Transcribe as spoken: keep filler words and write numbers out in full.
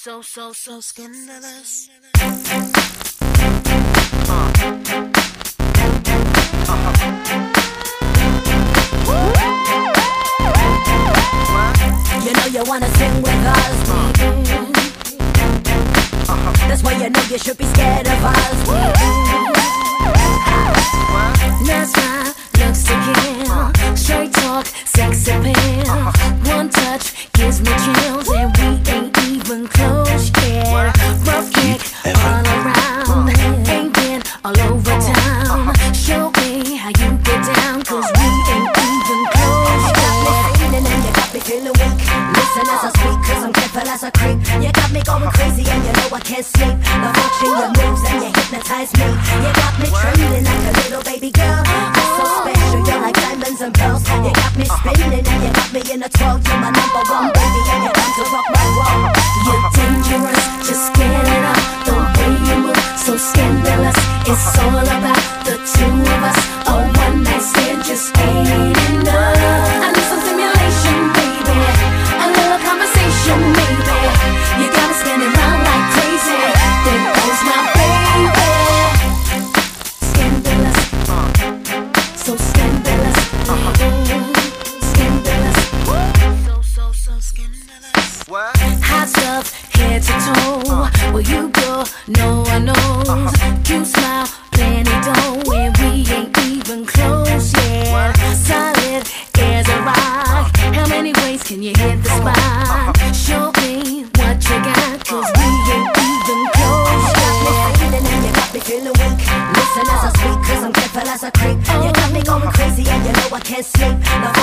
So, so, so scandalous. You know you wanna sing with us. That's why you know you should be scared of us. That's my looks to kill. Straight talk, sex appeal. One touch gives me chills, and we ain't even close yet. Rough kick all around, ain't been all over town. Show me how you get down, cause we ain't even close yet. And you got me feeling weak. Listen as I speak, cause I'm careful as I creep. You got me going crazy and you know I can't sleep. Now watching your moves and you hypnotize me. You got me trembling like a little baby girl. You're so special, you're like diamonds and pearls. You got me spinning and you got me in a twirl. You're my number one baby and you come to rock my world. You're dangerous, just get it up. The way you move, so scandalous. It's all about the two of us. A one night stand just ain't enough. I need some stimulation, baby. A little conversation, maybe. You got me spinning round like crazy. There goes my baby. Scandalous, so scandalous, scandalous, So, so, so scandalous. What? hot stuff, head to toe. Where you go, no one knows. Cute smile, plenty dough, and we ain't even close yet. Solid as a rock. How many ways can you hit the spot? Show me what you got, cause we ain't even close yet. And you got me feeling weak. Listen as I speak, cause I'm careful as I creep. You got me going crazy and you know I can't sleep. Now